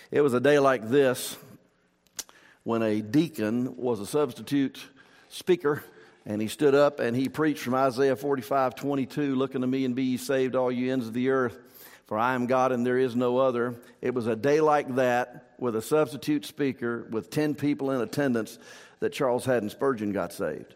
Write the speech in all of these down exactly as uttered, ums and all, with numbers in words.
It was a day like this when a deacon was a substitute speaker, and he stood up and he preached from Isaiah forty-five twenty-two, "Look unto me and be ye saved, all you ends of the earth, for I am God and there is no other." It was a day like that with a substitute speaker with ten people in attendance that Charles Haddon Spurgeon got saved.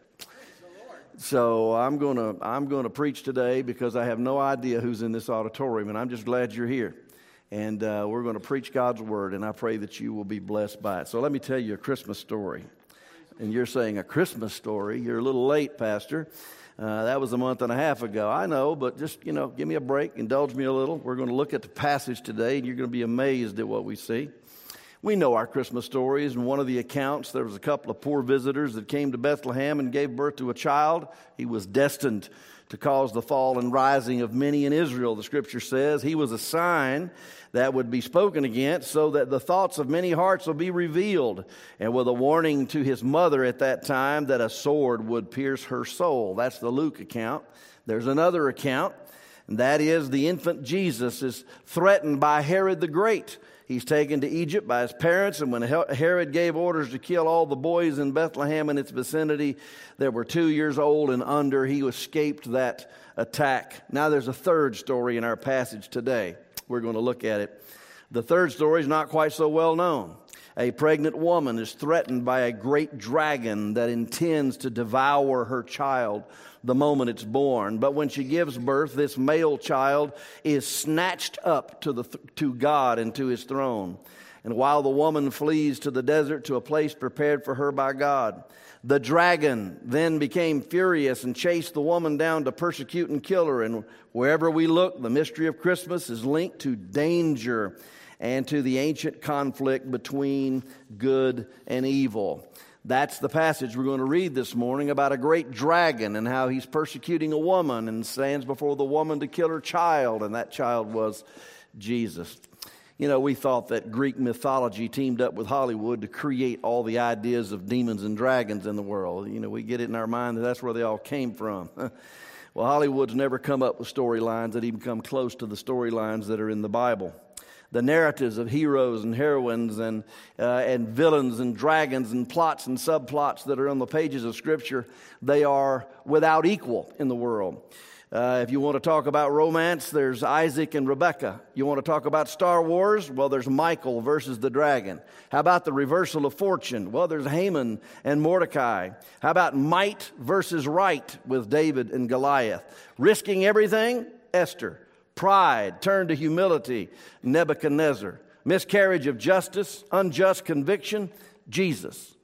So I'm going to I'm going to preach today because I have no idea who's in this auditorium, and I'm just glad you're here. And uh, we're going to preach God's word, and I pray that you will be blessed by it. So let me tell you a Christmas story. And you're saying a Christmas story. You're a little late, Pastor. Uh, that was a month and a half ago. I know, but just, you know, give me a break, indulge me a little. We're going to look at the passage today, and you're going to be amazed at what we see. We know our Christmas stories. In one of the accounts, there was a couple of poor visitors that came to Bethlehem and gave birth to a child. He was destined to cause the fall and rising of many in Israel, the Scripture says. He was a sign that would be spoken against so that the thoughts of many hearts will be revealed, and with a warning to his mother at that time that a sword would pierce her soul. That's the Luke account. There's another account, and that is the infant Jesus is threatened by Herod the Great. He's taken to Egypt by his parents, and when Herod gave orders to kill all the boys in Bethlehem and its vicinity that were two years old and under, he escaped that attack. Now there's a third story in our passage today. We're going to look at it. The third story is not quite so well known. A pregnant woman is threatened by a great dragon that intends to devour her child the moment it's born. But when she gives birth, this male child is snatched up to the to God and to his throne. And while the woman flees to the desert to a place prepared for her by God, the dragon then became furious and chased the woman down to persecute and kill her. And wherever we look, the mystery of Christmas is linked to danger and to the ancient conflict between good and evil. That's the passage we're going to read this morning about a great dragon and how he's persecuting a woman and stands before the woman to kill her child, and that child was Jesus. You know, we thought that Greek mythology teamed up with Hollywood to create all the ideas of demons and dragons in the world. You know, we get it in our mind that that's where they all came from. Well, Hollywood's never come up with storylines that even come close to the storylines that are in the Bible. The narratives of heroes and heroines and uh, and villains and dragons and plots and subplots that are on the pages of Scripture, they are without equal in the world. Uh, if you want to talk about romance, there's Isaac and Rebekah. You want to talk about Star Wars? Well, there's Michael versus the dragon. How about the reversal of fortune? Well, there's Haman and Mordecai. How about might versus right with David and Goliath? Risking everything? Esther. Pride turned to humility, Nebuchadnezzar. Miscarriage of justice, unjust conviction, Jesus.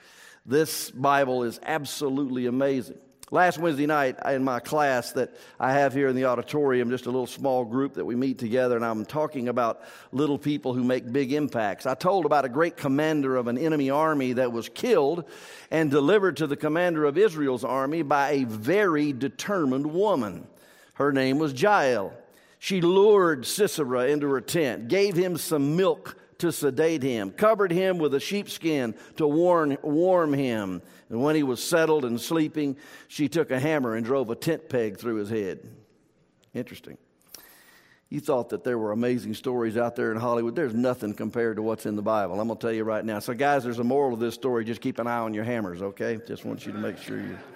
This Bible is absolutely amazing. Last Wednesday night in my class that I have here in the auditorium, just a little small group that we meet together, and I'm talking about little people who make big impacts. I told about a great commander of an enemy army that was killed and delivered to the commander of Israel's army by a very determined woman. Her name was Jael. She lured Sisera into her tent, gave him some milk to sedate him, covered him with a sheepskin to warm, warm him. And when he was settled and sleeping, she took a hammer and drove a tent peg through his head. Interesting. You thought that there were amazing stories out there in Hollywood. There's nothing compared to what's in the Bible. I'm going to tell you right now. So, guys, there's a moral of this story. Just keep an eye on your hammers, okay? Just want you to make sure you...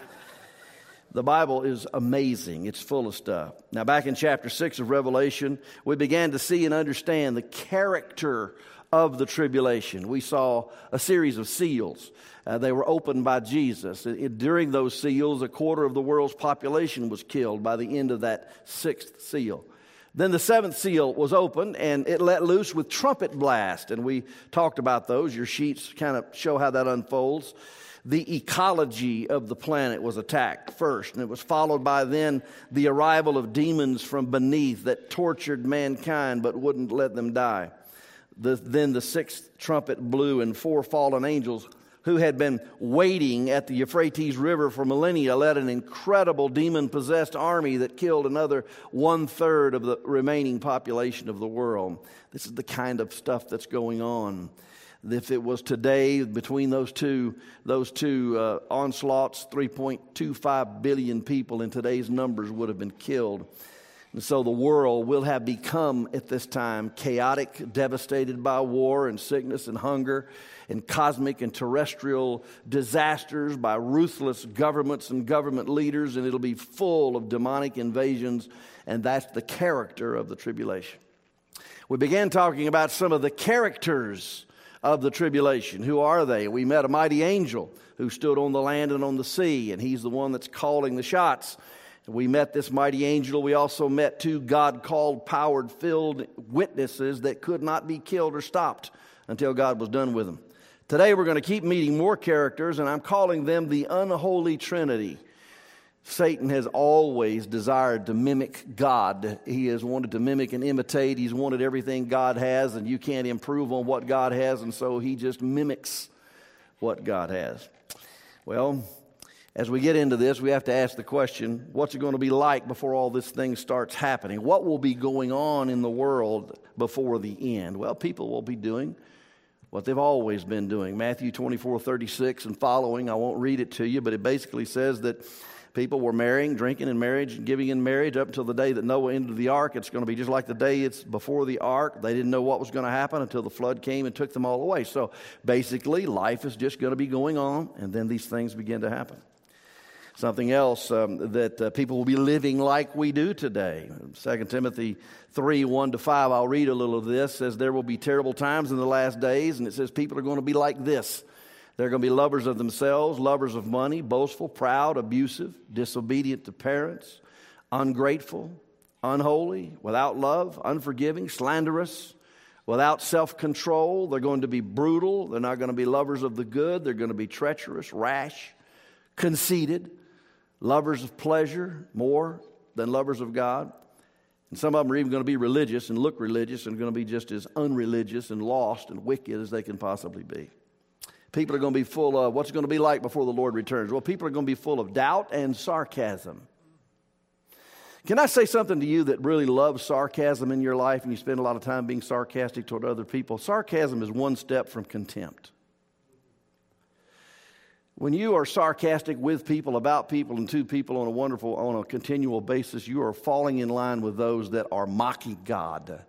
The Bible is amazing. It's full of stuff. Now, back in chapter six of Revelation, we began to see and understand the character of the tribulation. We saw a series of seals. Uh, they were opened by Jesus. It, it, during those seals, a quarter of the world's population was killed by the end of that sixth seal. Then the seventh seal was opened, and it let loose with trumpet blast. And we talked about those. Your sheets kind of show how that unfolds. The ecology of the planet was attacked first, and it was followed by then the arrival of demons from beneath that tortured mankind but wouldn't let them die. The, then the sixth trumpet blew, and four fallen angels who had been waiting at the Euphrates River for millennia led an incredible demon-possessed army that killed another one-third of the remaining population of the world. This is the kind of stuff that's going on. If it was today, between those two those two uh, onslaughts, three point two five billion people in today's numbers would have been killed. And so the world will have become at this time chaotic, devastated by war and sickness and hunger and cosmic and terrestrial disasters by ruthless governments and government leaders, and it'll be full of demonic invasions, and that's the character of the tribulation. We began talking about some of the characters of the tribulation. Who are they? We met a mighty angel who stood on the land and on the sea, and he's the one that's calling the shots. We met this mighty angel. We also met two God-called, power-filled witnesses that could not be killed or stopped until God was done with them. Today we're going to keep meeting more characters, and I'm calling them the unholy Trinity. Satan has always desired to mimic God. He has wanted to mimic and imitate. He's wanted everything God has, and you can't improve on what God has, and so he just mimics what God has. Well, as we get into this, we have to ask the question, what's it going to be like before all this thing starts happening? What will be going on in the world before the end? Well, people will be doing what they've always been doing. Matthew twenty-four thirty-six and following, I won't read it to you, but it basically says that people were marrying, drinking in marriage, and giving in marriage up until the day that Noah entered the ark. It's going to be just like the day it's before the ark. They didn't know what was going to happen until the flood came and took them all away. So basically, life is just going to be going on, and then these things begin to happen. Something else um, that uh, people will be living like we do today. Second Timothy three, one to five, I'll read a little of this, says there will be terrible times in the last days, and it says people are going to be like this. They're going to be lovers of themselves, lovers of money, boastful, proud, abusive, disobedient to parents, ungrateful, unholy, without love, unforgiving, slanderous, without self-control. They're going to be brutal. They're not going to be lovers of the good. They're going to be treacherous, rash, conceited, lovers of pleasure more than lovers of God. And some of them are even going to be religious and look religious and going to be just as unreligious and lost and wicked as they can possibly be. People are going to be full of, what's it going to be like before the Lord returns? Well, people are going to be full of doubt and sarcasm. Can I say something to you that really loves sarcasm in your life and you spend a lot of time being sarcastic toward other people? Sarcasm is one step from contempt. When you are sarcastic with people, about people, and to people on a wonderful, on a continual basis, you are falling in line with those that are mocking God.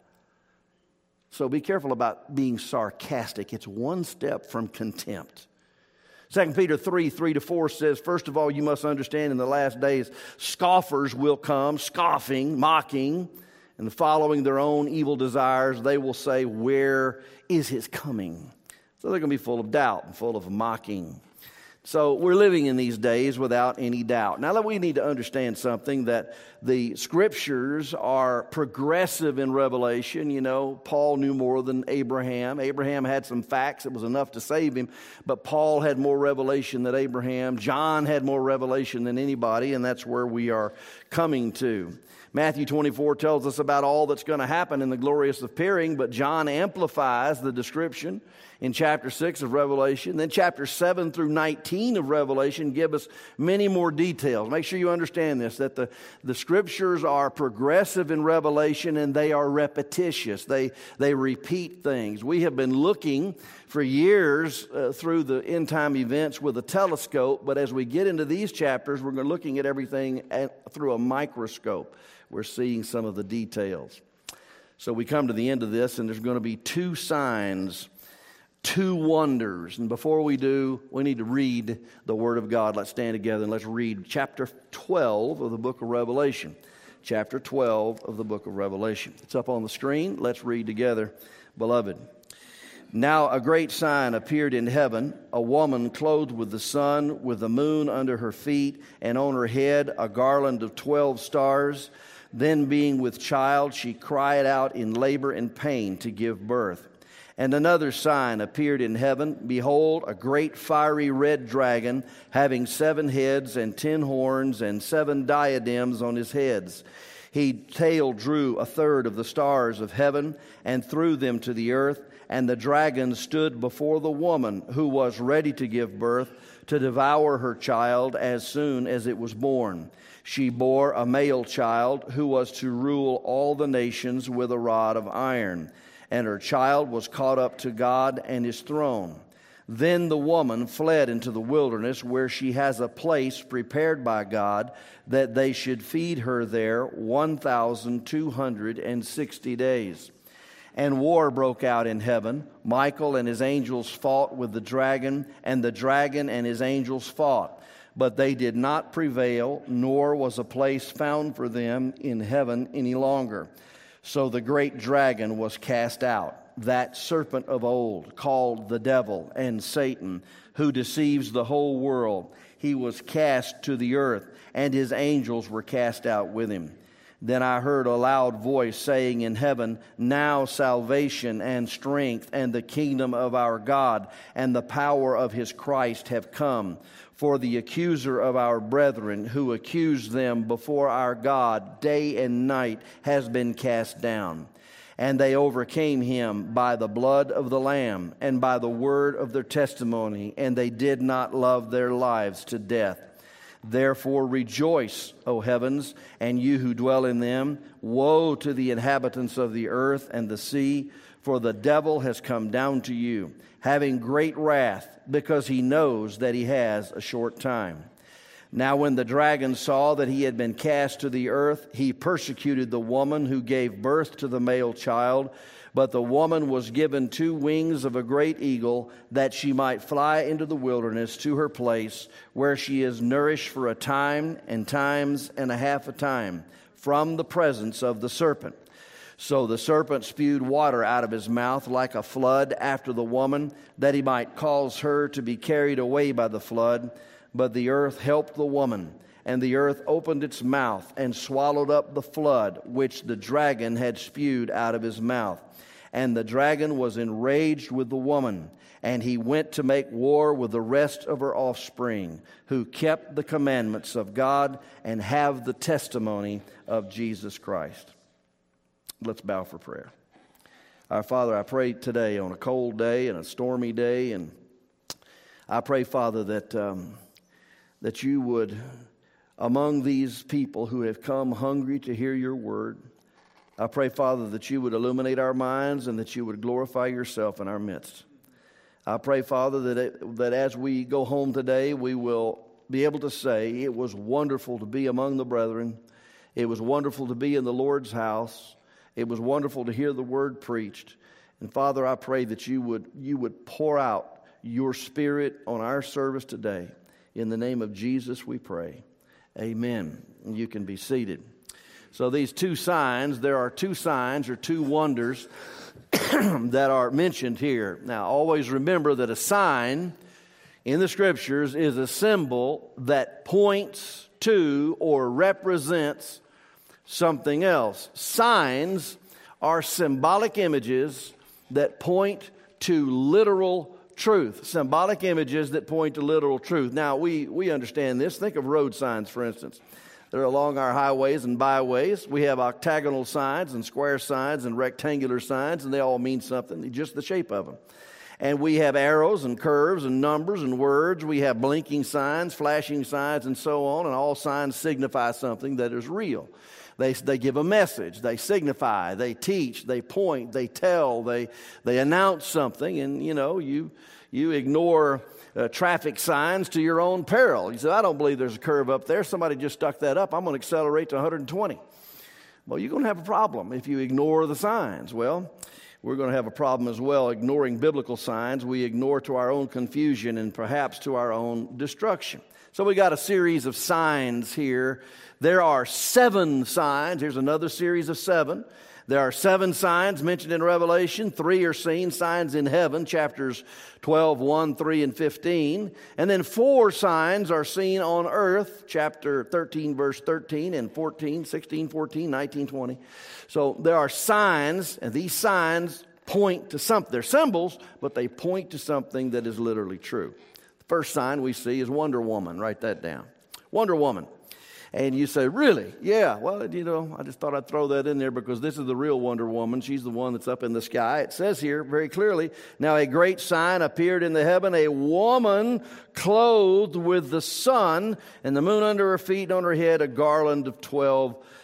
So be careful about being sarcastic. It's one step from contempt. Second Peter three, three to four says, first of all, you must understand in the last days, scoffers will come, scoffing, mocking, and following their own evil desires. They will say, where is his coming? So they're going to be full of doubt and full of mocking. So we're living in these days without any doubt. Now we need to understand something, that the scriptures are progressive in revelation. You know, Paul knew more than Abraham. Abraham had some facts that was enough to save him, but Paul had more revelation than Abraham. John had more revelation than anybody, and that's where we are coming to. Matthew twenty-four tells us about all that's going to happen in the glorious appearing, but John amplifies the description in chapter six of Revelation. Then chapter seven through nineteen of Revelation give us many more details. Make sure you understand this, that the, the scriptures are progressive in revelation and they are repetitious. They, they repeat things. We have been looking for years uh, through the end time events with a telescope, but as we get into these chapters, we're looking at everything at, through a microscope. We're seeing some of the details. So we come to the end of this, and there's going to be two signs, two wonders. And before we do, we need to read the Word of God. Let's stand together and let's read chapter twelve of the book of Revelation. Chapter twelve of the book of Revelation. It's up on the screen. Let's read together, beloved. Now a great sign appeared in heaven, a woman clothed with the sun, with the moon under her feet, and on her head a garland of twelve stars. Then being with child, she cried out in labor and pain to give birth. And another sign appeared in heaven. Behold, a great fiery red dragon, having seven heads and ten horns and seven diadems on his heads. His tail drew a third of the stars of heaven and threw them to the earth. And the dragon stood before the woman who was ready to give birth, to devour her child as soon as it was born. She bore a male child who was to rule all the nations with a rod of iron. And her child was caught up to God and his throne. Then the woman fled into the wilderness, where she has a place prepared by God, that they should feed her there one thousand two hundred sixty days. And war broke out in heaven. Michael and his angels fought with the dragon, and the dragon and his angels fought. But they did not prevail, nor was a place found for them in heaven any longer. So the great dragon was cast out, that serpent of old, called the devil and Satan, who deceives the whole world. He was cast to the earth, and his angels were cast out with him. Then I heard a loud voice saying in heaven, "Now salvation and strength and the kingdom of our God and the power of his Christ have come. For the accuser of our brethren, who accused them before our God day and night, has been cast down. And they overcame him by the blood of the Lamb and by the word of their testimony, and they did not love their lives to death. Therefore rejoice, O heavens, and you who dwell in them. Woe to the inhabitants of the earth and the sea, for the devil has come down to you, having great wrath, because he knows that he has a short time. Now when the dragon saw that he had been cast to the earth, he persecuted the woman who gave birth to the male child. But the woman was given two wings of a great eagle, that she might fly into the wilderness to her place, where she is nourished for a time and times and a half a time from the presence of the serpent. So the serpent spewed water out of his mouth like a flood after the woman, that he might cause her to be carried away by the flood. But the earth helped the woman, and the earth opened its mouth and swallowed up the flood which the dragon had spewed out of his mouth. And the dragon was enraged with the woman, and he went to make war with the rest of her offspring, who kept the commandments of God and have the testimony of Jesus Christ. Let's bow for prayer. Our Father, I pray today on a cold day and a stormy day, and I pray, Father, that um, that you would, among these people who have come hungry to hear your word, I pray, Father, that you would illuminate our minds and that you would glorify yourself in our midst. I pray, Father, that it, that as we go home today, we will be able to say, it was wonderful to be among the brethren. It was wonderful to be in the Lord's house. It was wonderful to hear the word preached. And Father, I pray that you would you would pour out your Spirit on our service today. In the name of Jesus we pray. Amen. And you can be seated. So these two signs, there are two signs or two wonders that are mentioned here. Now, always remember that a sign in the Scriptures is a symbol that points to or represents something else. Signs are symbolic images that point to literal truth. Symbolic images that point to literal truth. Now, we, we understand this. Think of road signs, for instance. They're along our highways and byways. We have octagonal signs and square signs and rectangular signs, and they all mean something, just the shape of them. And we have arrows and curves and numbers and words. We have blinking signs, flashing signs, and so on, and all signs signify something that is real. They, they give a message, they signify, they teach, they point, they tell, they, they announce something, and, you know, you, you ignore Uh, traffic signs to your own peril. You say, I don't believe there's a curve up there. Somebody just stuck that up. I'm going to accelerate to one hundred twenty. Well, you're going to have a problem if you ignore the signs. Well, we're going to have a problem as well ignoring biblical signs. We ignore to our own confusion and perhaps to our own destruction. So we got a series of signs here. There are seven signs. Here's another series of seven. There are seven signs mentioned in Revelation. Three are seen, signs in heaven, chapters twelve, one, three, and fifteen. And then four signs are seen on earth, chapter thirteen, verse thirteen, and fourteen, sixteen, fourteen, nineteen, twenty. So there are signs, and these signs point to something. They're symbols, but they point to something that is literally true. The first sign we see is Wonder Woman. Write that down. Wonder Woman. And you say, really? Yeah. Well, you know, I just thought I'd throw that in there because this is the real Wonder Woman. She's the one that's up in the sky. It says here very clearly, now a great sign appeared in the heaven, a woman clothed with the sun and the moon under her feet and on her head, a garland of twelve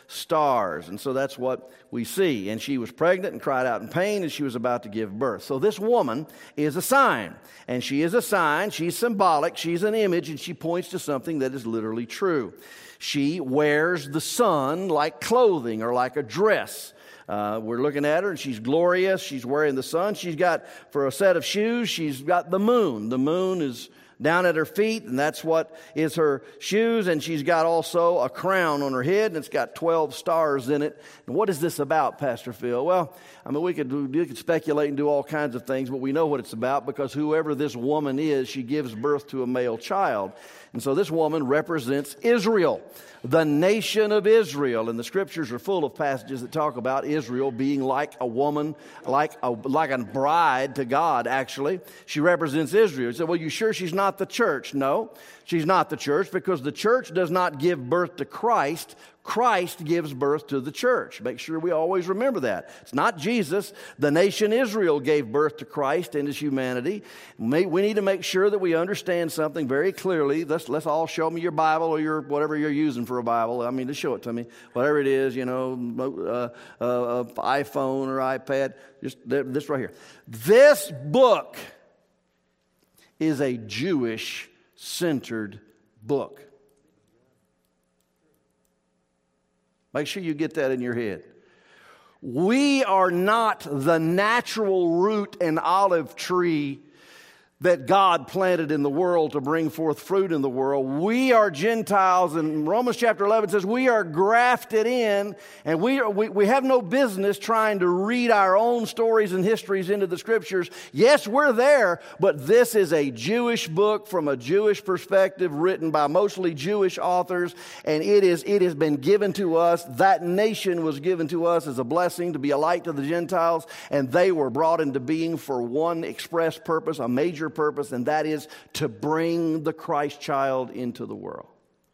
stars. And so that's what we see. And she was pregnant and cried out in pain, and she was about to give birth. So this woman is a sign. And she is a sign. She's symbolic. She's an image, and she points to something that is literally true. She wears the sun like clothing or like a dress. Uh, we're looking at her, and she's glorious. She's wearing the sun. She's got, for a set of shoes, she's got the moon. The moon is down at her feet, and that's what is her shoes. And she's got also a crown on her head, and it's got twelve stars in it. And what is this about, Pastor Phil? Well, I mean, we could, do, we could speculate and do all kinds of things, but we know what it's about, because whoever this woman is, she gives birth to a male child. And so this woman represents Israel, the nation of Israel. And the scriptures are full of passages that talk about Israel being like a woman, like a, like a bride to God, actually. She represents Israel. You say, well, you sure she's not the church? No, she's not the church, because the church does not give birth to Christ. Christ gives birth to the church. Make sure we always remember that. It's not Jesus. The nation Israel gave birth to Christ and his humanity. We need to make sure that we understand something very clearly. Let's, let's all show me your Bible or your whatever you're using for a Bible. I mean, just show it to me. Whatever it is, you know, uh, uh, uh, iPhone or iPad. Just this right here. This book is a Jewish-centered book. Make sure you get that in your head. We are not the natural root and olive tree that God planted in the world to bring forth fruit in the world. We are Gentiles, and Romans chapter eleven says we are grafted in, and we, are, we, we have no business trying to read our own stories and histories into the scriptures. Yes, we're there, but this is a Jewish book from a Jewish perspective, written by mostly Jewish authors, and it is it has been given to us. That nation was given to us as a blessing to be a light to the Gentiles, and they were brought into being for one express purpose, a major purpose, and that is to bring the Christ child into the world.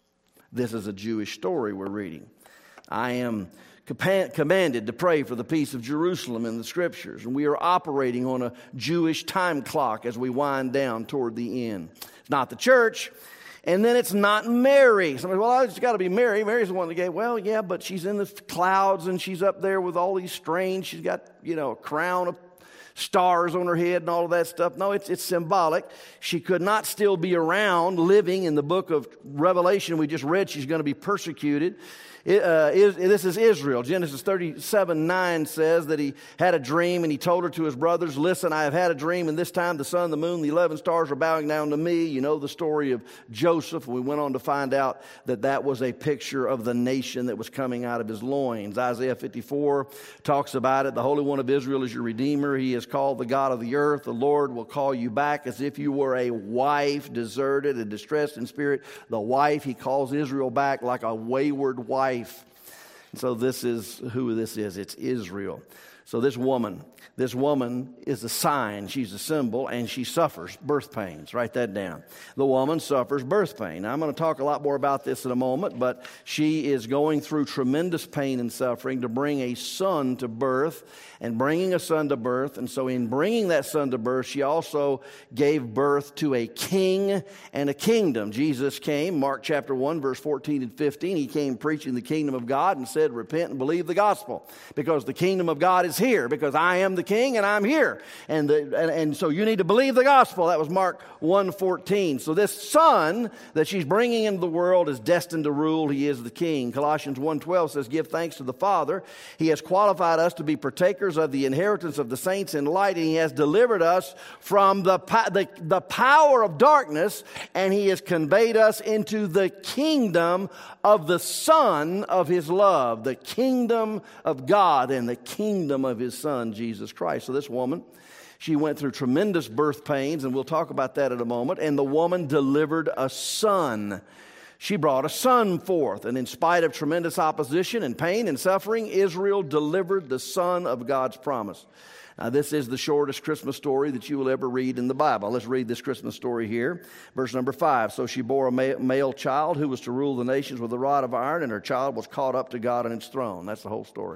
This is a Jewish story we're reading. I am commanded to pray for the peace of Jerusalem in the scriptures, and we are operating on a Jewish time clock as we wind down toward the end. It's not the church, and then it's not Mary. Somebody, well, it's got to be Mary. Mary's the one that gave. Well, yeah, but she's in the clouds, and she's up there with all these strange. She's got, you know, a crown of stars on her head and all of that stuff. No, it's it's symbolic. She could not still be around living. In the book of Revelation we just read, she's going to be persecuted. It, uh, is, this is Israel. Genesis thirty-seven nine says that he had a dream, and he told her to his brothers, listen, I have had a dream, and this time the sun, the moon, the eleven stars are bowing down to me. You know the story of Joseph. We went on to find out that that was a picture of the nation that was coming out of his loins. Isaiah fifty-four talks about it. The Holy One of Israel is your Redeemer. He is called the God of the earth. The Lord will call you back as if you were a wife, deserted and distressed in spirit. The wife, he calls Israel back like a wayward wife. And so this is who this is. It's Israel. So this woman, this woman is a sign. She's a symbol, and she suffers birth pains. Write that down. The woman suffers birth pain. Now, I'm going to talk a lot more about this in a moment, but she is going through tremendous pain and suffering to bring a son to birth, and bringing a son to birth. And so in bringing that son to birth, she also gave birth to a king and a kingdom. Jesus came, Mark chapter one, verse fourteen and fifteen. He came preaching the kingdom of God and said, repent and believe the gospel, because the kingdom of God is here, because I am the king and I'm here. And, the, and, and so you need to believe the gospel. That was Mark one fourteen. So this son that she's bringing into the world is destined to rule. He is the king. Colossians one twelve says, give thanks to the Father. He has qualified us to be partakers of the inheritance of the saints in light, and he has delivered us from the, the, the power of darkness, and he has conveyed us into the kingdom of the Son of his love, the kingdom of God and the kingdom of his Son, Jesus Christ. So this woman, she went through tremendous birth pains, and we'll talk about that in a moment, and the woman delivered a son. She brought a son forth, and in spite of tremendous opposition and pain and suffering, Israel delivered the son of God's promise. Now, this is the shortest Christmas story that you will ever read in the Bible. Let's read this Christmas story here. Verse number five. So she bore a male child who was to rule the nations with a rod of iron, and her child was caught up to God on its throne. That's the whole story.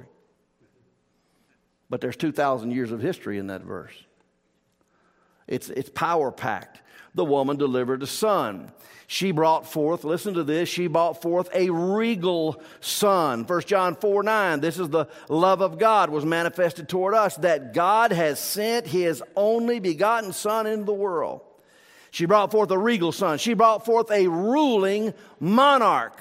But there's two thousand years of history in that verse. It's, it's power-packed. the woman delivered a son. She brought forth, listen to this, she brought forth a regal son. First John four nine, this is the love of God was manifested toward us, that God has sent his only begotten Son into the world. She brought forth a regal son. She brought forth a ruling monarch.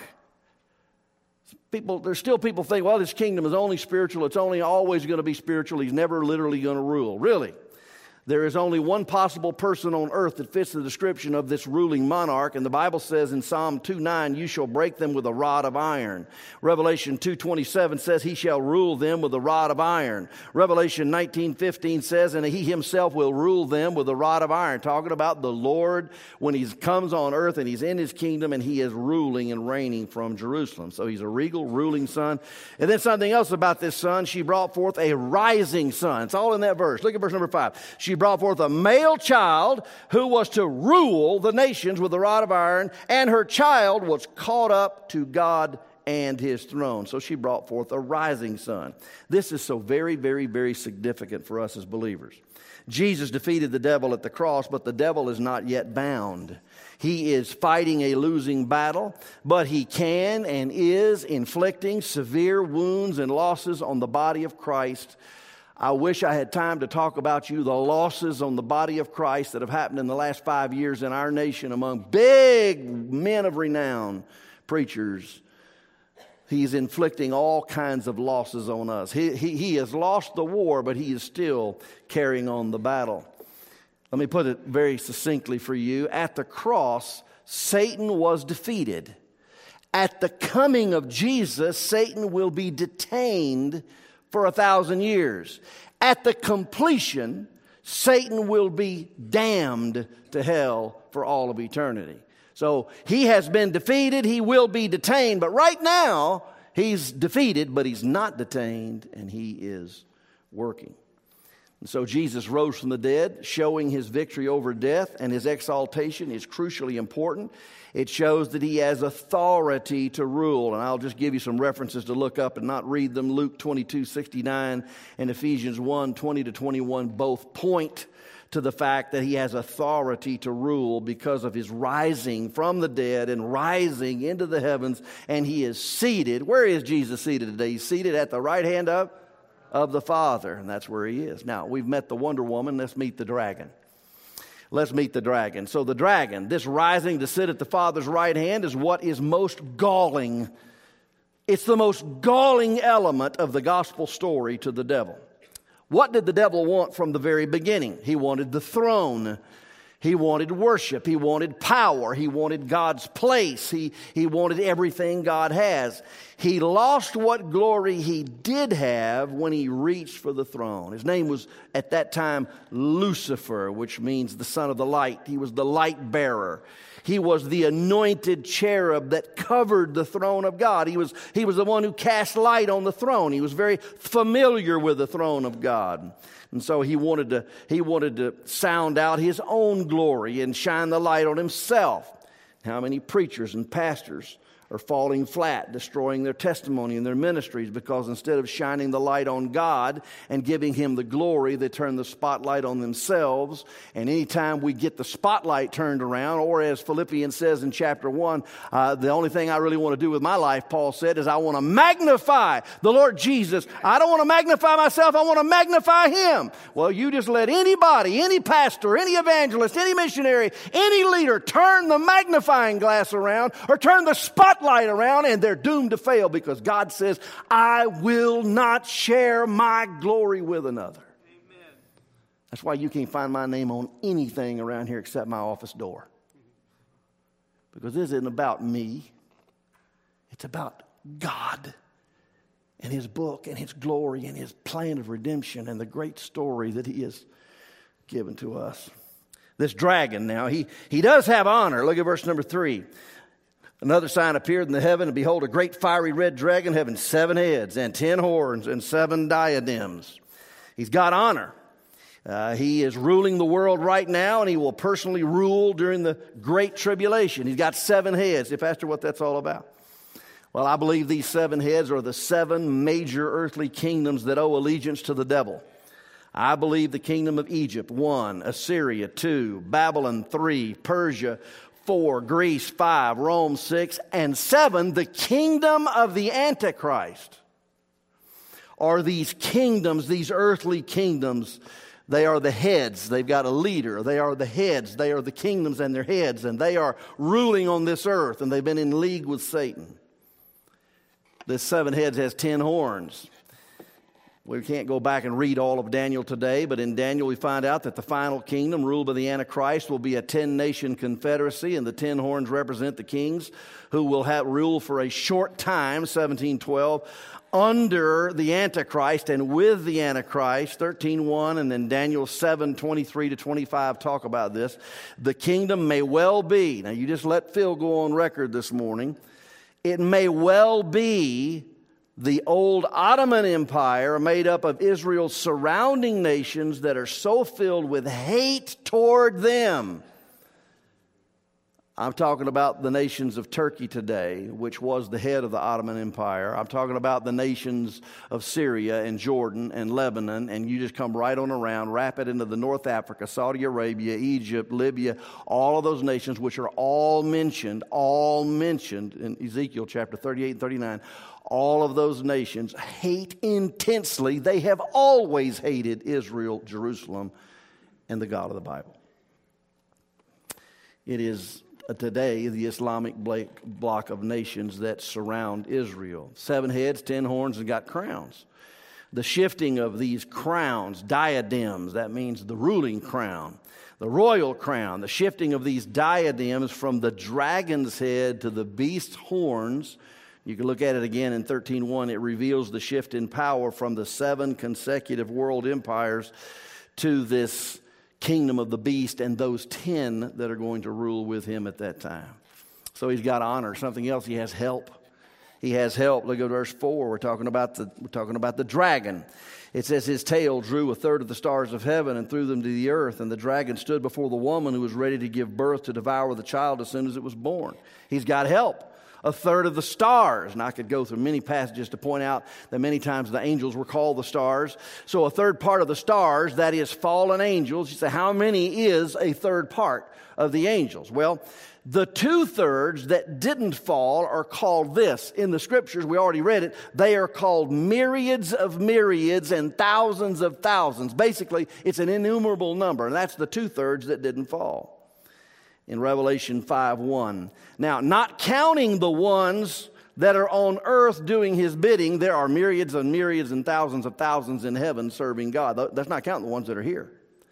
People, there's still people think, well, his kingdom is only spiritual. It's only always going to be spiritual. He's never literally going to rule. Really? There is only one possible person on earth that fits the description of this ruling monarch, and the Bible says in Psalm two nine, you shall break them with a rod of iron. Revelation two twenty-seven says he shall rule them with a rod of iron. Revelation nineteen fifteen says, and he himself will rule them with a rod of iron. Talking about the Lord when he comes on earth and he's in his kingdom and he is ruling and reigning from Jerusalem. So he's a regal, ruling son. And then something else about this son, she brought forth a rising son. It's all in that verse. Look at verse number five. She brought forth a male child who was to rule the nations with a rod of iron, and her child was caught up to God and his throne. So she brought forth a rising son. This is so very, very, very significant for us as believers. Jesus defeated the devil at the cross, but the devil is not yet bound. He is fighting a losing battle, but he can and is inflicting severe wounds and losses on the body of Christ. I wish I had time to talk about you the losses on the body of Christ that have happened in the last five years in our nation among big men of renown, preachers. He's inflicting all kinds of losses on us. He, he, he has lost the war, but he is still carrying on the battle. Let me put it very succinctly for you. At the cross, Satan was defeated. At the coming of Jesus, Satan will be detained for a thousand years. At the completion, Satan will be damned to hell for all of eternity. So he has been defeated, he will be detained, but right now he's defeated, but he's not detained, and he is working. And so Jesus rose from the dead, showing his victory over death, and his exaltation is crucially important. It shows that he has authority to rule. And I'll just give you some references to look up and not read them. Luke twenty-two sixty-nine and Ephesians one twenty to twenty-one both point to the fact that he has authority to rule because of his rising from the dead and rising into the heavens. And he is seated. Where is Jesus seated today? He's seated at the right hand of, of the Father. And that's where he is. Now, we've met the Wonder Woman. Let's meet the dragon. Let's meet the dragon. So the dragon, this rising to sit at the Father's right hand, is what is most galling. It's the most galling element of the gospel story to the devil. What did the devil want from the very beginning? He wanted the throne. He wanted worship. He wanted power. He wanted God's place. He, he wanted everything God has. He lost what glory he did have when he reached for the throne. His name was, at that time, Lucifer, which means the son of the light. He was the light bearer. He was the anointed cherub that covered the throne of God. He was, he was the one who cast light on the throne. He was very familiar with the throne of God. And so he wanted to, he wanted to sound out his own glory and shine the light on himself. How many preachers and pastors are falling flat, destroying their testimony and their ministries because instead of shining the light on God and giving him the glory, they turn the spotlight on themselves. And anytime we get the spotlight turned around, or as Philippians says in chapter one, uh, the only thing I really want to do with my life, Paul said, is I want to magnify the Lord Jesus. I don't want to magnify myself, I want to magnify him. Well, you just let anybody, any pastor, any evangelist, any missionary, any leader turn the magnifying glass around or turn the spotlight light around, and they're doomed to fail because God says, I will not share my glory with another. Amen. That's why you can't find my name on anything around here except my office door. Because this isn't about me. It's about God and his book and his glory and his plan of redemption and the great story that he has given to us. This dragon now, he, he does have honor. Look at verse number three. Another sign appeared in the heaven, and behold, a great fiery red dragon having seven heads and ten horns and seven diadems. He's got honor. Uh, he is ruling the world right now, and he will personally rule during the great tribulation. He's got seven heads. Say, Pastor, what that's all about? Well, I believe these seven heads are the seven major earthly kingdoms that owe allegiance to the devil. I believe the kingdom of Egypt, one, Assyria, two, Babylon, three, Persia, four, Greece, five, Rome, six, and seven, the kingdom of the Antichrist. Are these kingdoms, these earthly kingdoms, they are the heads. They've got a leader. They are the heads. They are the kingdoms and their heads, and they are ruling on this earth, and they've been in league with Satan. This seven heads has ten horns. We can't go back and read all of Daniel today, but in Daniel we find out that the final kingdom, ruled by the Antichrist, will be a ten-nation confederacy, and the ten horns represent the kings who will have rule for a short time, seventeen twelve, under the Antichrist and with the Antichrist, thirteen one, and then Daniel seven twenty-three to twenty-five talk about this. The kingdom may well be, now you just let Phil go on record this morning, it may well be the old Ottoman Empire made up of Israel's surrounding nations that are so filled with hate toward them. I'm talking about the nations of Turkey today, which was the head of the Ottoman Empire. I'm talking about the nations of Syria and Jordan and Lebanon, and you just come right on around, wrap it into the North Africa, Saudi Arabia, Egypt, Libya, all of those nations which are all mentioned, all mentioned in Ezekiel chapter thirty-eight and thirty-nine. All of those nations hate intensely. They have always hated Israel, Jerusalem, and the God of the Bible. It is today the Islamic bloc of nations that surround Israel. Seven heads, ten horns, and got crowns. The shifting of these crowns, diadems, that means the ruling crown, the royal crown, the shifting of these diadems from the dragon's head to the beast's horns. You can look at it again in thirteen one. It reveals the shift in power from the seven consecutive world empires to this kingdom of the beast and those ten that are going to rule with him at that time. So he's got honor. Something else, he has help. He has help. Look at verse four. We're talking about the we're talking about the dragon. It says his tail drew a third of the stars of heaven and threw them to the earth, and the dragon stood before the woman who was ready to give birth to devour the child as soon as it was born. He's got help. A third of the stars. And I could go through many passages to point out that many times the angels were called the stars. So a third part of the stars, that is fallen angels. You say, how many is a third part of the angels? Well, the two-thirds that didn't fall are called this. In the scriptures, we already read it, they are called myriads of myriads and thousands of thousands. Basically, it's an innumerable number, and that's the two-thirds that didn't fall. In Revelation five one. Now, not counting the ones that are on earth doing his bidding, there are myriads and myriads and thousands of thousands in heaven serving God. That's not counting the ones that are here.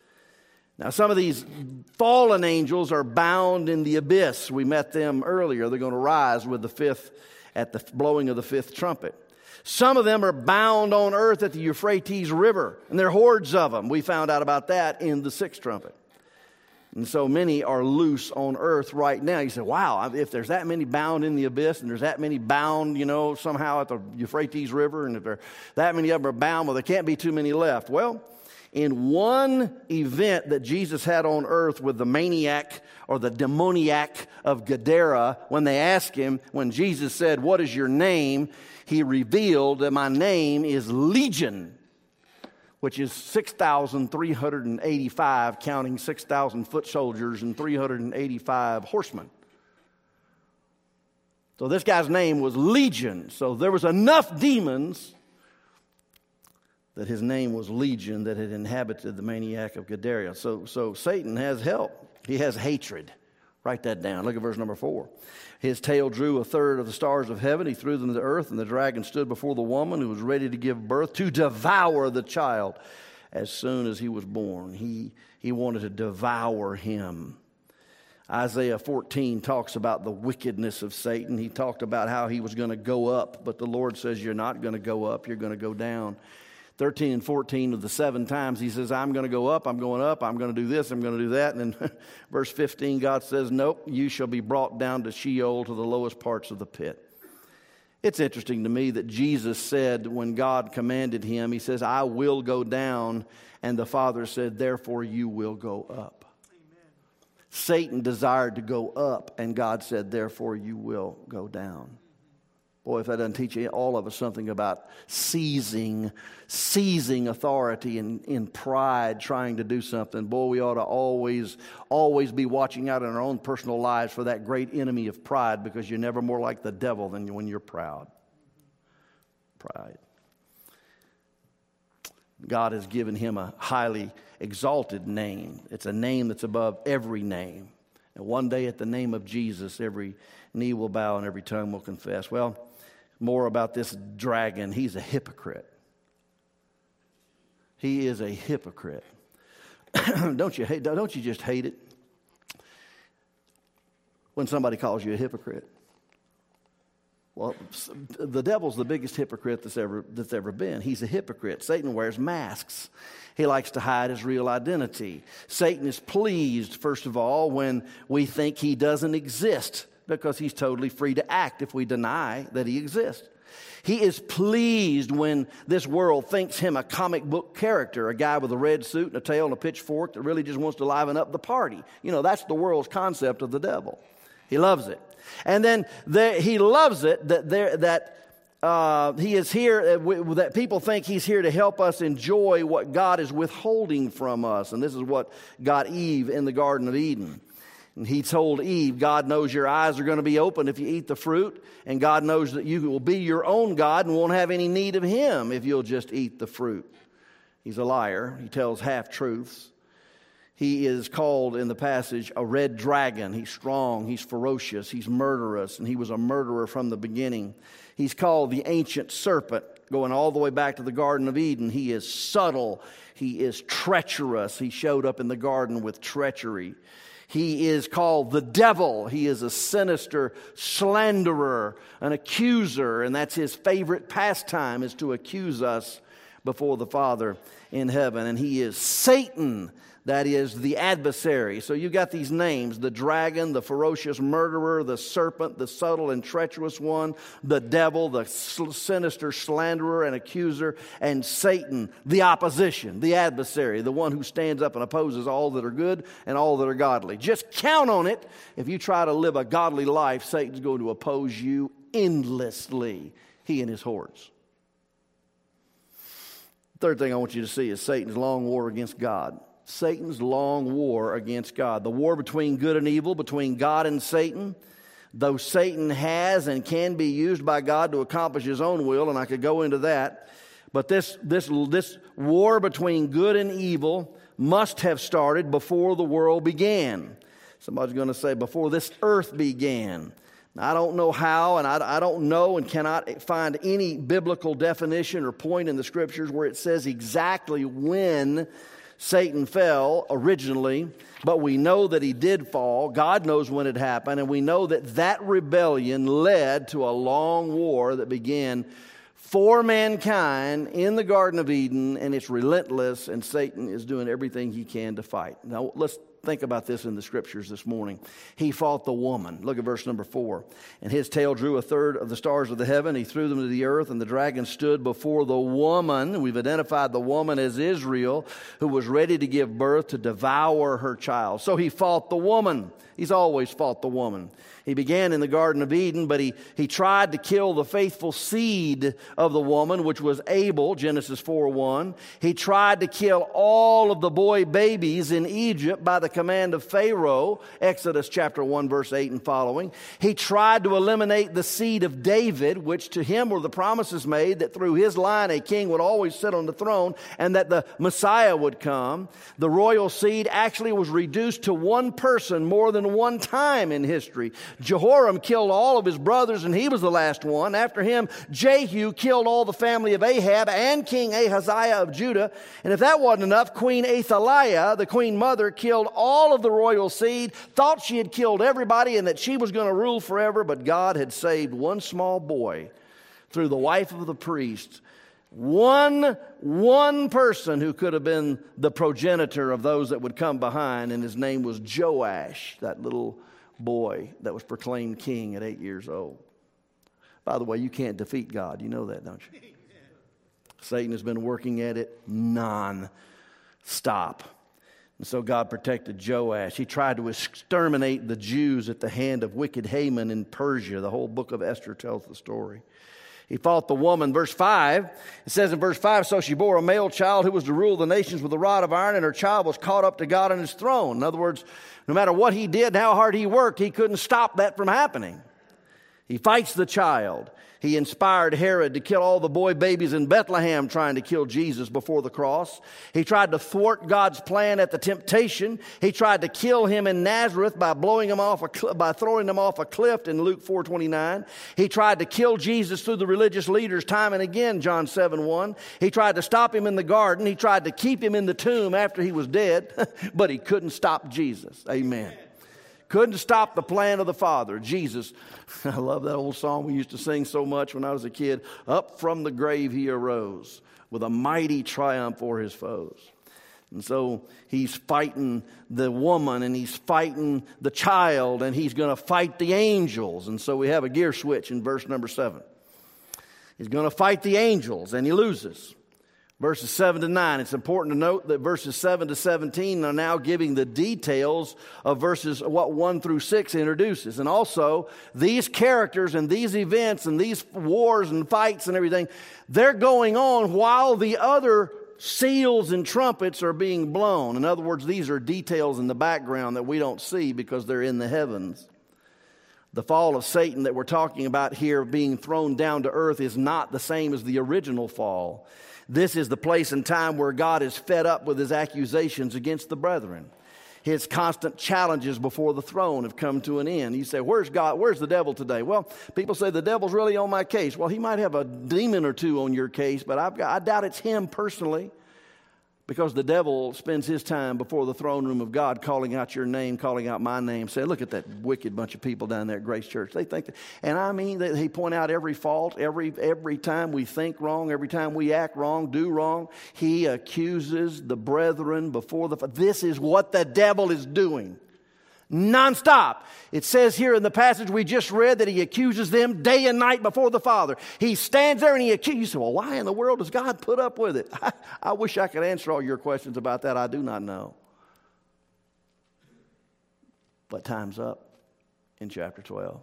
Now, some of these fallen angels are bound in the abyss. We met them earlier. They're going to rise with the fifth, at the blowing of the fifth trumpet. Some of them are bound on earth at the Euphrates River, and there are hordes of them. We found out about that in the sixth trumpet. And so many are loose on earth right now. You say, wow, if there's that many bound in the abyss and there's that many bound, you know, somehow at the Euphrates River, and if there are that many of them are bound, well, there can't be too many left. Well, in one event that Jesus had on earth with the maniac or the demoniac of Gadara, when they asked him, when Jesus said, what is your name? He revealed that my name is Legion, which is six thousand three hundred eighty-five, counting six thousand foot soldiers and three hundred eighty-five horsemen. So this guy's name was Legion. So there was enough demons that his name was Legion that had inhabited the maniac of Gadara. So, so Satan has help. He has hatred. Write that down. Look at verse number four. His tail drew a third of the stars of heaven. He threw them to the earth, and the dragon stood before the woman who was ready to give birth to devour the child as soon as he was born. He, he wanted to devour him. Isaiah fourteen talks about the wickedness of Satan. He talked about how he was going to go up, but the Lord says, you're not going to go up, you're going to go down. thirteen and fourteen of the seven times he says, I'm going to go up, I'm going up, I'm going to do this, I'm going to do that. And then verse fifteen, God says, nope, you shall be brought down to Sheol, to the lowest parts of the pit. It's interesting to me that Jesus said when God commanded him, he says, I will go down. And the Father said, therefore you will go up. Amen. Satan desired to go up, and God said, therefore you will go down. Boy, if that doesn't teach all of us something about seizing, seizing authority in, in pride, trying to do something, boy, we ought to always, always be watching out in our own personal lives for that great enemy of pride, because you're never more like the devil than when you're proud. Pride. God has given him a highly exalted name. It's a name that's above every name. And one day at the name of Jesus, every knee will bow and every tongue will confess. Well, more about this dragon. He's a hypocrite. He is a hypocrite. Don't you hate, don't you just hate it when somebody calls you a hypocrite? Well, the devil's the biggest hypocrite that's ever that's ever been. He's a hypocrite. Satan wears masks. He likes to hide his real identity. Satan is pleased, first of all, when we think he doesn't exist, because he's totally free to act if we deny that he exists. He is pleased when this world thinks him a comic book character, a guy with a red suit and a tail and a pitchfork that really just wants to liven up the party. You know, that's the world's concept of the devil. He loves it. And then there, he loves it that there, that uh, he is here, uh, that people think he's here to help us enjoy what God is withholding from us. And this is what got Eve in the Garden of Eden. And he told Eve, God knows your eyes are going to be open if you eat the fruit. And God knows that you will be your own God and won't have any need of him if you'll just eat the fruit. He's a liar. He tells half-truths. He is called in the passage a red dragon. He's strong, he's ferocious, he's murderous, and he was a murderer from the beginning. He's called the ancient serpent, going all the way back to the Garden of Eden. He is subtle, he is treacherous. He showed up in the garden with treachery. He is called the devil. He is a sinister slanderer, an accuser, and that's his favorite pastime, is to accuse us before the Father in heaven. And he is Satan. That is the adversary. So you got these names: the dragon, the ferocious murderer, the serpent, the subtle and treacherous one, the devil, the sinister slanderer and accuser, and Satan, the opposition, the adversary, the one who stands up and opposes all that are good and all that are godly. Just count on it. If you try to live a godly life, Satan's going to oppose you endlessly, he and his hordes. Third thing I want you to see is Satan's long war against God. Satan's long war against God. The war between good and evil, between God and Satan. Though Satan has and can be used by God to accomplish his own will, and I could go into that. But this, this, this war between good and evil must have started before the world began. Somebody's going to say, before this earth began. Now, I don't know how, and I, I don't know and cannot find any biblical definition or point in the Scriptures where it says exactly when Satan fell originally, but we know that he did fall. God knows when it happened, and we know that that rebellion led to a long war that began for mankind in the Garden of Eden, and it's relentless, and Satan is doing everything he can to fight. Now, let's think about this in the Scriptures this morning. He fought the woman. Look at verse number four. And his tail drew a third of the stars of the heaven. He threw them to the earth, and the dragon stood before the woman. We've identified the woman as Israel, who was ready to give birth to devour her child. So he fought the woman. He's always fought the woman. He began in the Garden of Eden, but he, he tried to kill the faithful seed of the woman, which was Abel, Genesis four one. He tried to kill all of the boy babies in Egypt by the command of Pharaoh, Exodus chapter one, verse eight and following. He tried to eliminate the seed of David, which to him were the promises made that through his line a king would always sit on the throne and that the Messiah would come. The royal seed actually was reduced to one person more than one time in history. Jehoram killed all of his brothers, and he was the last one. After him, Jehu killed all the family of Ahab and King Ahaziah of Judah. And if that wasn't enough, Queen Athaliah, the queen mother, killed all of the royal seed, thought she had killed everybody and that she was going to rule forever, but God had saved one small boy through the wife of the priest. One, one person who could have been the progenitor of those that would come behind, and his name was Joash, that little boy that was proclaimed king at eight years old. By the way, you can't defeat God. You know that, don't you? Amen. Satan has been working at it non-stop. And so God protected Joash. He tried to exterminate the Jews at the hand of wicked Haman in Persia. The whole book of Esther tells the story. He fought the woman. Verse five, it says in verse five, so she bore a male child who was to rule the nations with a rod of iron, and her child was caught up to God on his throne. In other words, no matter what he did and how hard he worked, he couldn't stop that from happening. He fights the child. He inspired Herod to kill all the boy babies in Bethlehem trying to kill Jesus before the cross. He tried to thwart God's plan at the temptation. He tried to kill him in Nazareth by blowing him off a cl- by throwing him off a cliff in Luke four twenty-nine. He tried to kill Jesus through the religious leaders time and again, John seven one. He tried to stop him in the garden. He tried to keep him in the tomb after he was dead, but he couldn't stop Jesus. Amen. Couldn't stop the plan of the Father. Jesus, I love that old song we used to sing so much when I was a kid. Up from the grave he arose with a mighty triumph for his foes. And so he's fighting the woman and he's fighting the child and he's going to fight the angels. And so we have a gear switch in verse number seven. He's going to fight the angels and he loses. Verses seven to nine, it's important to note that verses seven to seventeen are now giving the details of verses what one through six introduces. And also, these characters and these events and these wars and fights and everything, they're going on while the other seals and trumpets are being blown. In other words, these are details in the background that we don't see because they're in the heavens. The fall of Satan that we're talking about here being thrown down to earth is not the same as the original fall. This is the place and time where God is fed up with his accusations against the brethren. His constant challenges before the throne have come to an end. You say, where's God? Where's the devil today? Well, people say the devil's really on my case. Well, he might have a demon or two on your case, but I've got, I doubt it's him personally. Because the devil spends his time before the throne room of God calling out your name, calling out my name, saying, look at that wicked bunch of people down there at Grace Church. They think that, and I mean that he point out every fault, every every time we think wrong, every time we act wrong, do wrong, he accuses the brethren before the, this is what the devil is doing. Nonstop. It says here in the passage we just read that he accuses them day and night before the Father. He stands there and he accuses. You say, well, why in the world does God put up with it? I, I wish I could answer all your questions about that. I do not know. But time's up in chapter twelve.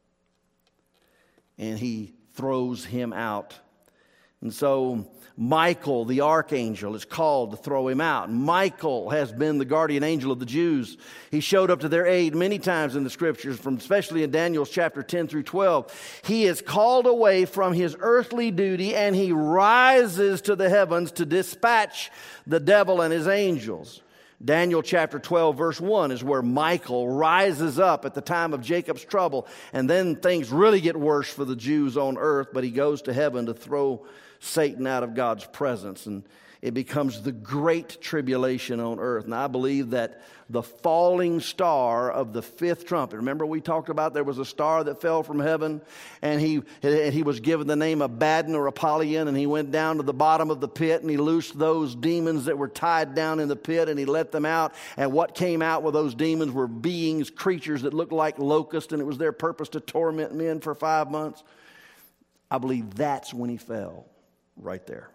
And he throws him out. And so Michael, the archangel, is called to throw him out. Michael has been the guardian angel of the Jews. He showed up to their aid many times in the scriptures, from especially in Daniel's chapter ten through twelve. He is called away from his earthly duty and he rises to the heavens to dispatch the devil and his angels. Daniel chapter twelve verse one is where Michael rises up at the time of Jacob's trouble. And then things really get worse for the Jews on earth, but he goes to heaven to throw Satan out of God's presence, and it becomes the great tribulation on earth. And I believe that the falling star of the fifth trumpet, remember we talked about there was a star that fell from heaven, and he and he was given the name Abaddon or Apollyon, and he went down to the bottom of the pit and he loosed those demons that were tied down in the pit and he let them out. And what came out with those demons were beings, creatures that looked like locusts, and it was their purpose to torment men for five months. I believe that's when he fell. Right there.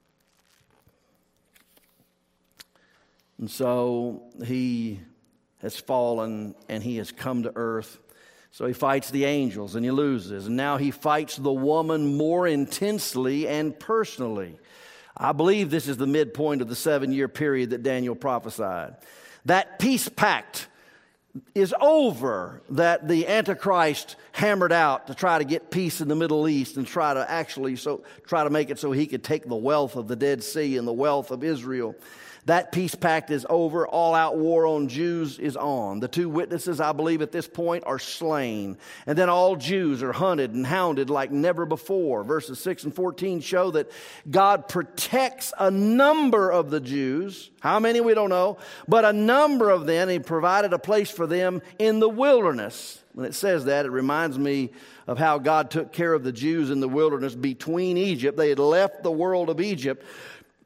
And so he has fallen and he has come to earth. So he fights the angels and he loses. And now he fights the woman more intensely and personally. I believe this is the midpoint of the seven-year period that Daniel prophesied. That peace pact is over that the Antichrist hammered out to try to get peace in the Middle East and try to actually so try to make it so he could take the wealth of the Dead Sea and the wealth of Israel. That peace pact is over. All-out war on Jews is on. The two witnesses, I believe, at this point are slain. And then all Jews are hunted and hounded like never before. Verses six and fourteen show that God protects a number of the Jews. How many, we don't know. But a number of them, he provided a place for them in the wilderness. When it says that, it reminds me of how God took care of the Jews in the wilderness between Egypt. They had left the world of Egypt.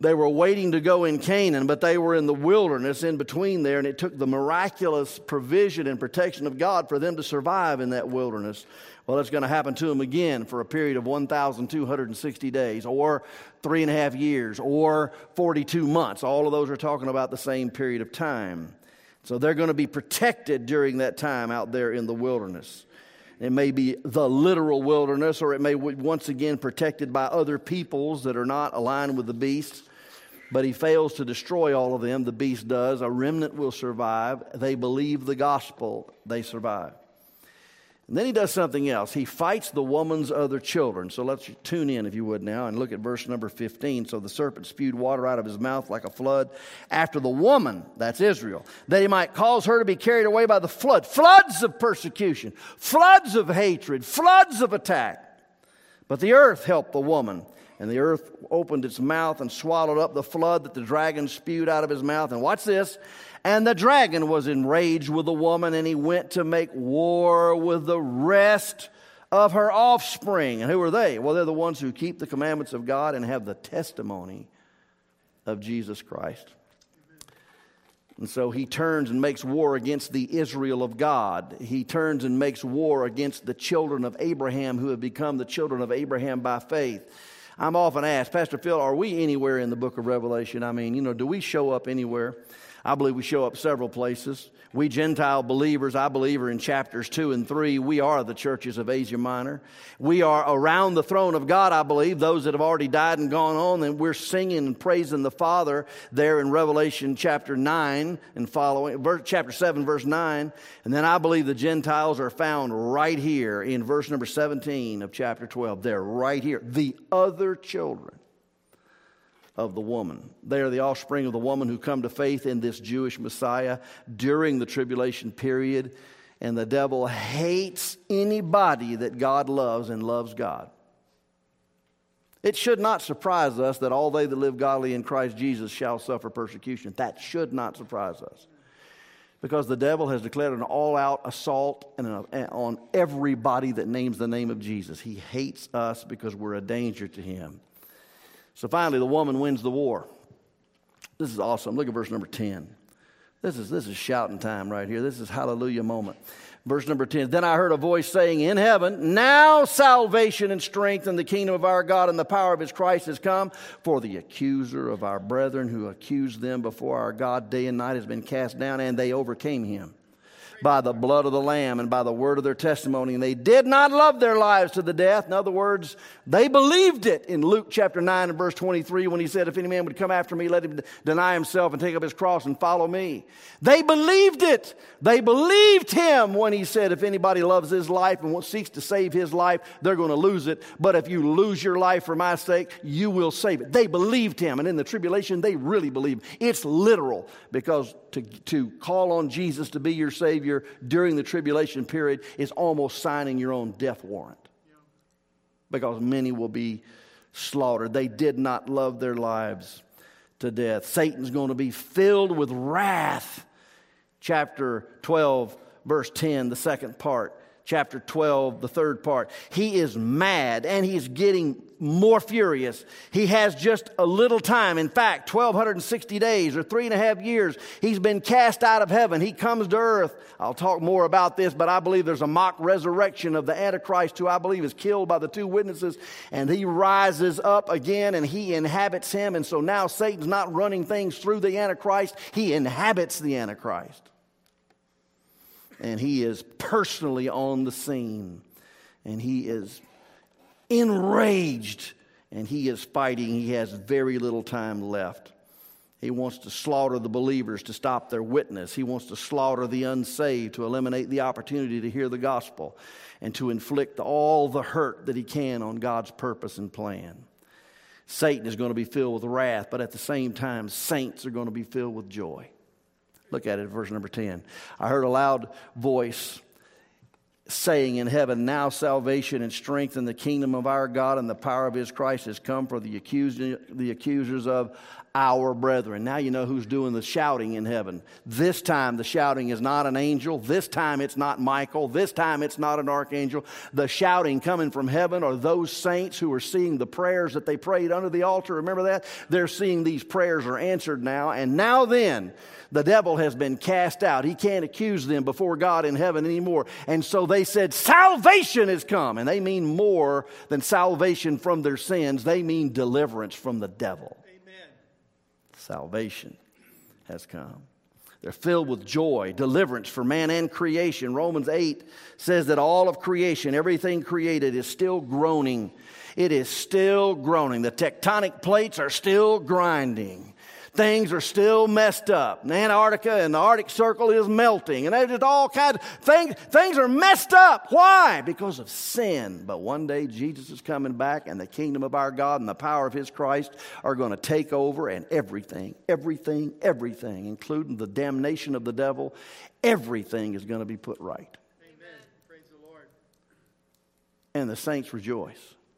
They were waiting to go in Canaan, but they were in the wilderness in between there, and it took the miraculous provision and protection of God for them to survive in that wilderness. Well, it's going to happen to them again for a period of one thousand two hundred sixty days, or three and a half years, or forty-two months. All of those are talking about the same period of time. So they're going to be protected during that time out there in the wilderness. It may be the literal wilderness, or it may be once again protected by other peoples that are not aligned with the beast. But he fails to destroy all of them. The beast does. A remnant will survive. They believe the gospel. They survive. And then he does something else. He fights the woman's other children. So let's tune in, if you would, now, and look at verse number fifteen. So the serpent spewed water out of his mouth like a flood after the woman, that's Israel, that he might cause her to be carried away by the flood. Floods of persecution, floods of hatred, floods of attack. But the earth helped the woman. And the earth opened its mouth and swallowed up the flood that the dragon spewed out of his mouth. And watch this. And the dragon was enraged with the woman, and he went to make war with the rest of her offspring. And who are they? Well, they're the ones who keep the commandments of God and have the testimony of Jesus Christ. And so he turns and makes war against the Israel of God. He turns and makes war against the children of Abraham who have become the children of Abraham by faith. I'm often asked, Pastor Phil, are we anywhere in the book of Revelation? I mean, you know, do we show up anywhere? I believe we show up several places. We Gentile believers, I believe, are in chapters two and three. We are the churches of Asia Minor. We are around the throne of God, I believe, those that have already died and gone on. And we're singing and praising the Father there in Revelation chapter nine and following, verse, chapter seven, verse nine. And then I believe the Gentiles are found right here in verse number seventeen of chapter twelve. They're right here. The other children of the woman. They are the offspring of the woman who come to faith in this Jewish Messiah during the tribulation period. And the devil hates anybody that God loves and loves God. It should not surprise us that all they that live godly in Christ Jesus shall suffer persecution. That should not surprise us. Because the devil has declared an all-out assault on everybody that names the name of Jesus. He hates us because we're a danger to him. So finally, the woman wins the war. This is awesome. Look at verse number ten. This is, this is shouting time right here. This is hallelujah moment. Verse number ten. Then I heard a voice saying in heaven, now salvation and strength in the kingdom of our God and the power of his Christ has come. For the accuser of our brethren who accused them before our God day and night has been cast down, and they overcame him by the blood of the Lamb and by the word of their testimony. And they did not love their lives to the death. In other words, they believed it in Luke chapter nine and verse twenty-three when he said, if any man would come after me, let him deny himself and take up his cross and follow me. They believed it. They believed him when he said, if anybody loves his life and seeks to save his life, they're going to lose it. But if you lose your life for my sake, you will save it. They believed him. And in the tribulation, they really believed. It's literal, because to, to call on Jesus to be your Savior during the tribulation period is almost signing your own death warrant, because many will be slaughtered. They did not love their lives to death. Satan's going to be filled with wrath. Chapter twelve, verse ten, the second part. Chapter twelve, the third part. He is mad, and he's getting more furious. He has just a little time. In fact, twelve sixty days or three and a half years, he's been cast out of heaven. He comes to earth. I'll talk more about this, but I believe there's a mock resurrection of the Antichrist, who I believe is killed by the two witnesses, and he rises up again and he inhabits him. And so now Satan's not running things through the Antichrist. He inhabits the Antichrist. And he is personally on the scene. And he is enraged. And he is fighting. He has very little time left. He wants to slaughter the believers to stop their witness. He wants to slaughter the unsaved to eliminate the opportunity to hear the gospel, and to inflict all the hurt that he can on God's purpose and plan. Satan is going to be filled with wrath, but at the same time, saints are going to be filled with joy. Look at it, verse number ten. I heard a loud voice saying in heaven, now salvation and strength in the kingdom of our God and the power of his Christ has come for the accuser, the accusers of our brethren. Now you know who's doing the shouting in heaven. This time the shouting is not an angel. This time it's not Michael. This time it's not an archangel. The shouting coming from heaven are those saints who are seeing the prayers that they prayed under the altar. Remember that? They're seeing these prayers are answered now. And now then, the devil has been cast out. He can't accuse them before God in heaven anymore. And so they said, salvation has come. And they mean more than salvation from their sins. They mean deliverance from the devil. Amen. Salvation has come. They're filled with joy, deliverance for man and creation. Romans eight says that all of creation, everything created, is still groaning. It is still groaning. The tectonic plates are still grinding. Things are still messed up. Antarctica and the Arctic Circle is melting. And there's just all kinds of things. Things are messed up. Why? Because of sin. But one day Jesus is coming back and the kingdom of our God and the power of his Christ are going to take over, and everything, everything, everything, including the damnation of the devil, everything is going to be put right. Amen. Praise the Lord. And the saints rejoice.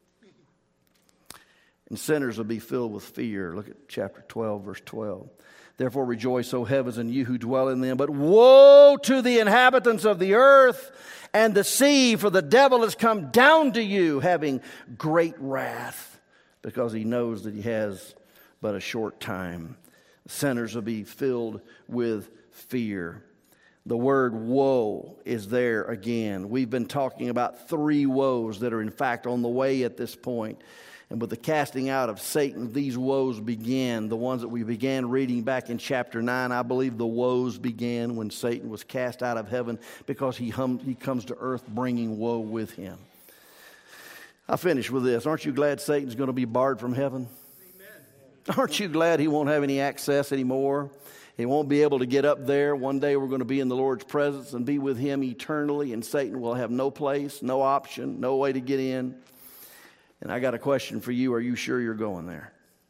And sinners will be filled with fear. Look at chapter twelve, verse twelve. Therefore rejoice, O heavens, and you who dwell in them. But woe to the inhabitants of the earth and the sea, for the devil has come down to you, having great wrath, because he knows that he has but a short time. Sinners will be filled with fear. The word woe is there again. We've been talking about three woes that are in fact on the way at this point. And with the casting out of Satan, these woes began. The ones that we began reading back in chapter nine, I believe the woes began when Satan was cast out of heaven, because he, hum, he comes to earth bringing woe with him. I'll finish with this. Aren't you glad Satan's going to be barred from heaven? Amen. Aren't you glad he won't have any access anymore? He won't be able to get up there. One day we're going to be in the Lord's presence and be with him eternally, and Satan will have no place, no option, no way to get in. And I got a question for you. Are you sure you're going there?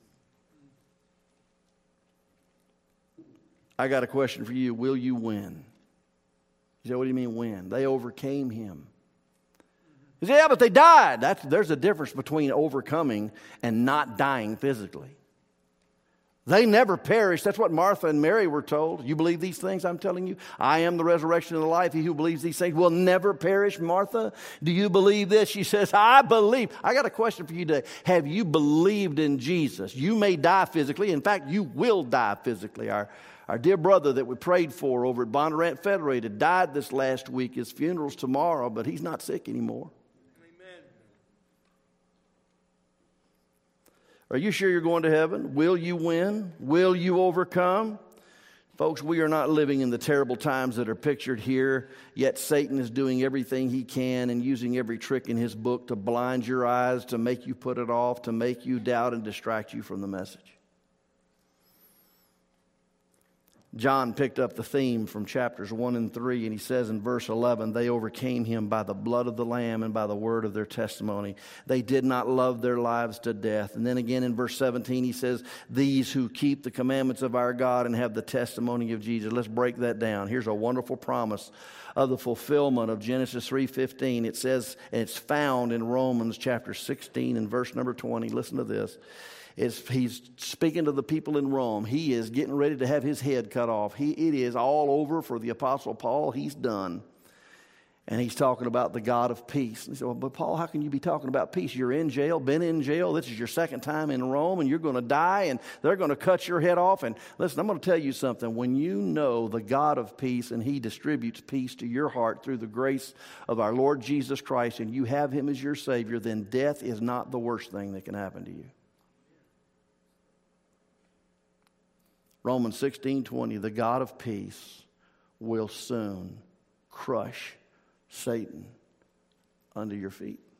I got a question for you. Will you win? You say, what do you mean win? They overcame him. You say, yeah, but they died. That's, there's a difference between overcoming and not dying physically. They never perished. That's what Martha and Mary were told. You believe these things I'm telling you? I am the resurrection and the life. He who believes these things will never perish. Martha, do you believe this? She says, I believe. I got a question for you today. Have you believed in Jesus? You may die physically. In fact, you will die physically. Our, our dear brother that we prayed for over at Bondurant Federated died this last week. His funeral's tomorrow, but he's not sick anymore. Are you sure you're going to heaven? Will you win? Will you overcome? Folks, we are not living in the terrible times that are pictured here, yet Satan is doing everything he can and using every trick in his book to blind your eyes, to make you put it off, to make you doubt and distract you from the message. John picked up the theme from chapters one and three, and he says in verse eleven, they overcame him by the blood of the Lamb and by the word of their testimony. They did not love their lives to death. And then again in verse seventeen, he says, these who keep the commandments of our God and have the testimony of Jesus. Let's break that down. Here's a wonderful promise of the fulfillment of Genesis three fifteen. It says, and it's found in Romans chapter sixteen and verse number twenty. Listen to this. It's, he's speaking to the people in Rome. He is getting ready to have his head cut off. He, it is all over for the Apostle Paul. He's done. And he's talking about the God of peace. And he said, well, but Paul, how can you be talking about peace? You're in jail, been in jail. This is your second time in Rome, and you're going to die, and they're going to cut your head off. And listen, I'm going to tell you something. When you know the God of peace, and he distributes peace to your heart through the grace of our Lord Jesus Christ, and you have him as your Savior, then death is not the worst thing that can happen to you. Romans sixteen twenty, the God of peace will soon crush Satan under your feet.